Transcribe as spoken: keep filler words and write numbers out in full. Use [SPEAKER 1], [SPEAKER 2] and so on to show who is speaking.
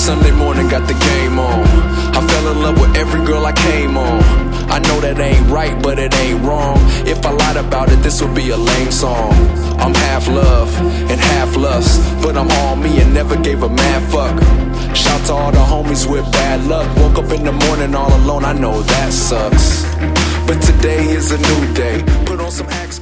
[SPEAKER 1] Sunday morning, got the game on. I fell in love with every girl I came on. I know that ain't right, but it ain't wrong. If I lied about it, this would be a lame song. I'm half love and half lust, but I'm all me and never gave a mad fuck. Shout to all the homies with bad luck. Woke up in the morning all alone, I know that sucks. But today is a new day. Put on some Axe.